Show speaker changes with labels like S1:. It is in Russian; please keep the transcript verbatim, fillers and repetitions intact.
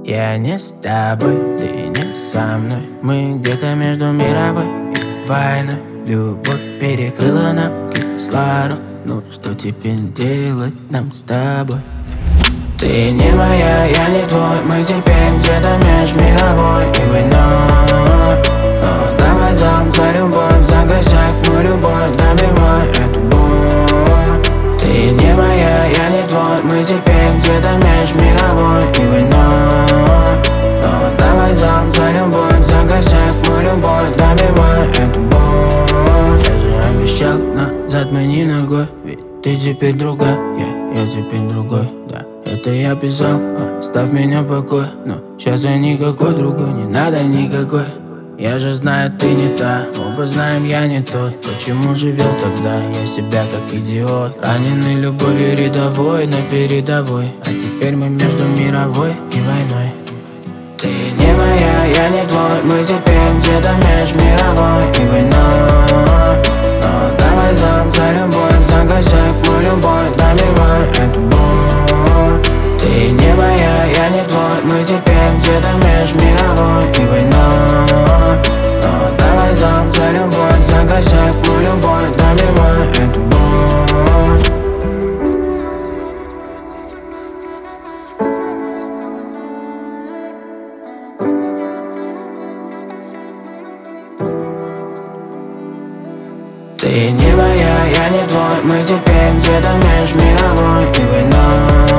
S1: Я не с тобой, ты не со мной. Мы где-то между мировой и войной. Любовь перекрыла нам кислород. Ну что теперь делать нам с тобой? Ты не моя, я не твой. Мы теперь где-то меж мировой и войной. Но давай замуж за любовь, за косяк мою любовь, добивай эту боль. Ты не моя, я не твой. Мы теперь где-то меж мировой и войной. Но давай замуж за любовь, за косяк мою любовь, добивай эту боль. Я же обещал назад мы не ногой, ведь ты теперь другая, я, я теперь другой, да. Это я писал, оставь меня в покое. Но сейчас я никакой другой, не надо никакой. Я же знаю, ты не та, оба знаем, я не тот. Почему же вел тогда я себя как идиот? Раненый любовью рядовой на передовой. А теперь мы между мировой и войной. Ты не моя, я не твой. Мы теперь где-то меж мировой и войной. Но давай замуж за любовь, за косяк мою любовь, добивай эту боль. Ты не моя, я не твой. Мы теперь где-то меж мировой и войной. Но давай замуж за любовь, за косяк мою любовь, добивай эту боль. Ты не моя, я не твой. Мы теперь где-то меж мировой и войной.